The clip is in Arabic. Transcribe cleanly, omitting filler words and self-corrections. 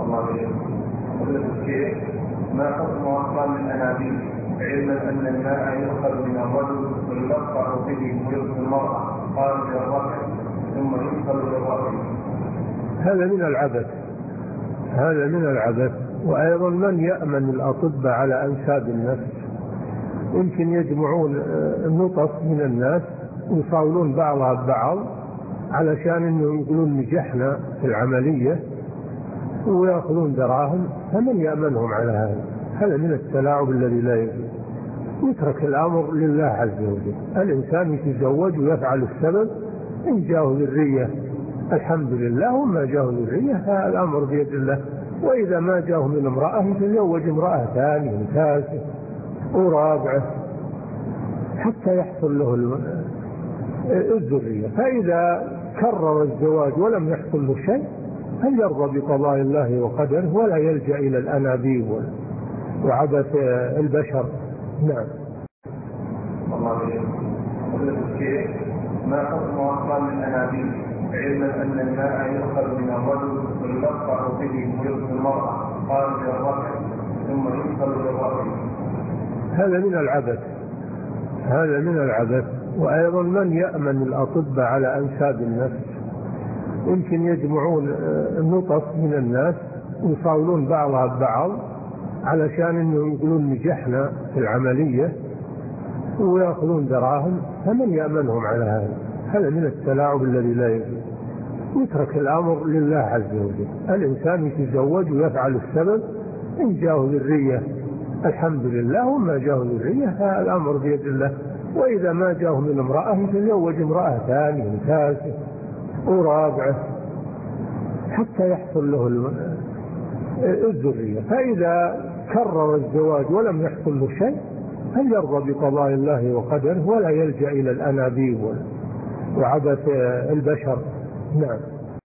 الله الشيخ، ما حكم أصلا الأنابيب، علما أن الماء يؤخذ من الرجل ويلقح به ويؤخذ المرأة خارج الرحم ثم يدخل للرحم؟ هذا من العبث. وأيضا من يأمن الأطباء على أنساب النفس؟ يمكن يجمعون النطف من الناس ويصاولون بعضها ببعض علشان إنه يقولون نجحنا في العملية ويأخذون دراهم. فمن يأمنهم على هذا؟ هذا من التلاعب الذي لا يجوز. يترك الأمر لله عز وجل. الإنسان يتزوج ويفعل السبب، إن جاءه ذرية الحمد لله، وما جاءه ذرية فالأمر بيد الله. وإذا ما جاءه من امرأة يتزوج امرأة ثانية وثالثة ورابعة حتى يحصل له الذرية. فإذا كرر الزواج ولم يحصل له شيء فليرضى بقضاء الله وقدره ولا يلجأ إلى الأنابيب وعبث البشر. نعم. الشيخ، ما حكم أصلا الأنابيب، علما أن الماء يؤخذ من الرجل ويلقح به ويؤخذ المرأة خارج الرحم ثم يدخل للرحم؟ هذا من العبث. وأيضا من يأمن الأطباء على أنساب النفس؟ يمكن يجمعون النطف من الناس ويصاولون بعضها ببعض علشان إنه يقولون نجحنا في العملية ويأخذون دراهم. فمن يأمنهم على هذا؟ هذا من التلاعب الذي لا يجوز. يترك الأمر لله عز وجل. الإنسان يتزوج ويفعل السبب، إن جاءه ذرية الحمد لله، وما جاءه ذرية فالأمر بيد الله. وإذا ما جاءه من امرأة يتزوج امرأة ثانية وثالثة ورابعة حتى يحصل له الذرية. فإذا كرر الزواج ولم يحصل له شيء فليرضى بقضاء الله وقدره ولا يلجأ إلى الأنابيب وعبث البشر. نعم.